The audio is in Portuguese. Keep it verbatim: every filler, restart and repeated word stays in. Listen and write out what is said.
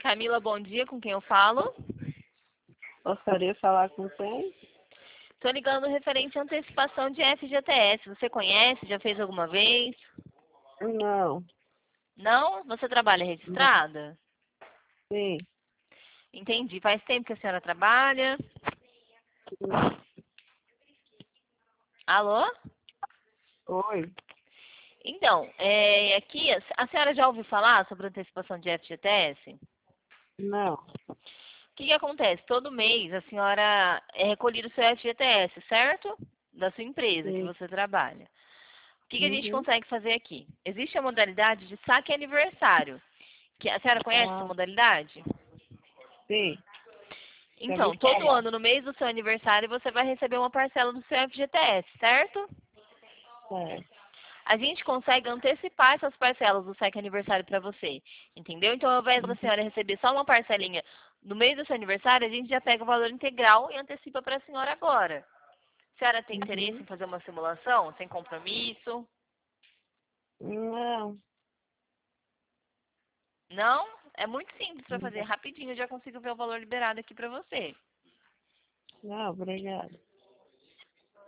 Camila, bom dia, com quem eu falo? Gostaria de falar com quem? Estou ligando referente à antecipação de F G T S. Você conhece? Já fez alguma vez? Não. Não? Você trabalha registrada? Sim. Entendi. Faz tempo que a senhora trabalha? Alô? Oi. Então, é, aqui, a senhora já ouviu falar sobre antecipação de F G T S? Não. O que, que acontece? Todo mês a senhora é recolhido o seu F G T S, certo? Da sua empresa que Sim. você trabalha. O que, que a gente Uhum. consegue fazer aqui? Existe a modalidade de saque aniversário. Que a senhora conhece essa Ah, modalidade? sim. Já vi Então, todo falar. ano, no mês do seu aniversário, você vai receber uma parcela do seu F G T S, certo? Certo. A gente consegue antecipar essas parcelas do saque aniversário para você, entendeu? Então, ao invés da Uhum. senhora receber só uma parcelinha no mês do seu aniversário, a gente já pega o valor integral e antecipa para a senhora agora. A senhora tem interesse Uhum. em fazer uma simulação, sem compromisso? Não. Não? É muito simples para fazer, Não. rapidinho eu já consigo ver o valor liberado aqui para você. Não, obrigada.